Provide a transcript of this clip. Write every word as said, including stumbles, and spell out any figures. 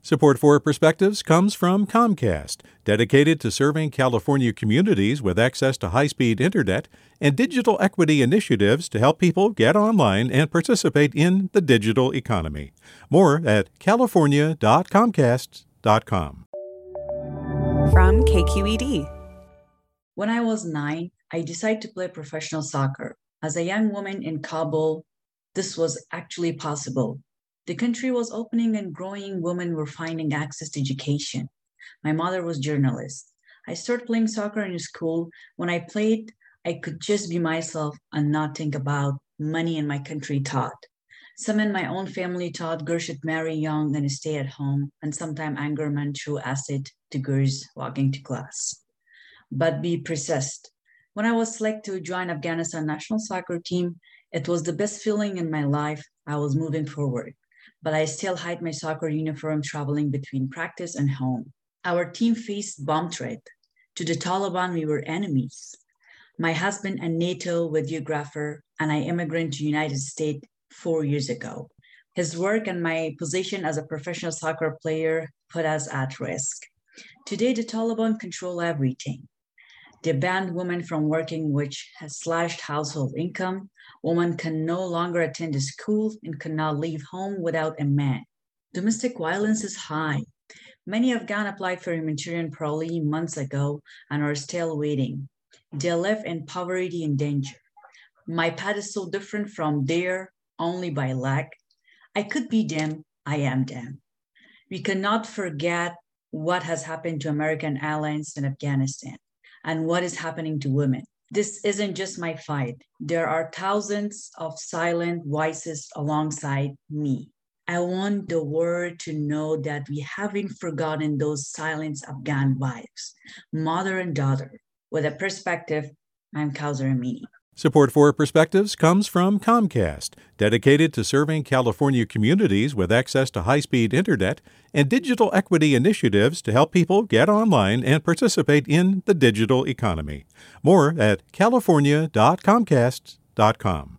Support for Perspectives comes from Comcast, dedicated to serving California communities with access to high-speed internet and digital equity initiatives to help people get online and participate in the digital economy. More at california dot comcast dot com. From K Q E D. When I was nine, I decided to play professional soccer. As a young woman in Kabul, this was actually possible. The country was opening and growing. Women were finding access to education. My mother was a journalist. I started playing soccer in school. When I played, I could just be myself and not think about money in my country taught. Some in my own family taught girls should marry young and stay at home, and sometimes anger men threw acid to girls walking to class. But be persist. When I was selected to join Afghanistan national soccer team, it was the best feeling in my life. I was moving forward. But I still hide my soccer uniform traveling between practice and home. Our team faced bomb threat. To the Taliban, we were enemies. My husband, a NATO videographer, and I immigrated to the United States four years ago. His work and my position as a professional soccer player put us at risk. Today, the Taliban control everything. They banned women from working, which has slashed household income. Women can no longer attend school and cannot leave home without a man. Domestic violence is high. Many Afghans applied for humanitarian parole months ago and are still waiting. They live in poverty and danger. My path is so different from their only by lack. I could be them, I am them. We cannot forget what has happened to American allies in Afghanistan and what is happening to women. This isn't just my fight. There are thousands of silent voices alongside me. I want the world to know that we haven't forgotten those silent Afghan wives, mother and daughter. With a perspective, I'm Kausar Amini. Support for Perspectives comes from Comcast, dedicated to serving California communities with access to high-speed internet and digital equity initiatives to help people get online and participate in the digital economy. More at california dot comcast dot com.